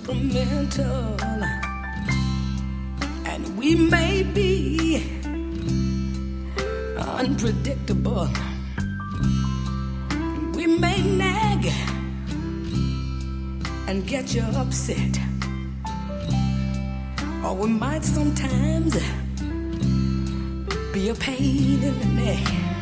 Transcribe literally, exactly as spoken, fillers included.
temperamental, and we may be unpredictable. We may nag and get you upset, or we might sometimes be a pain in the neck.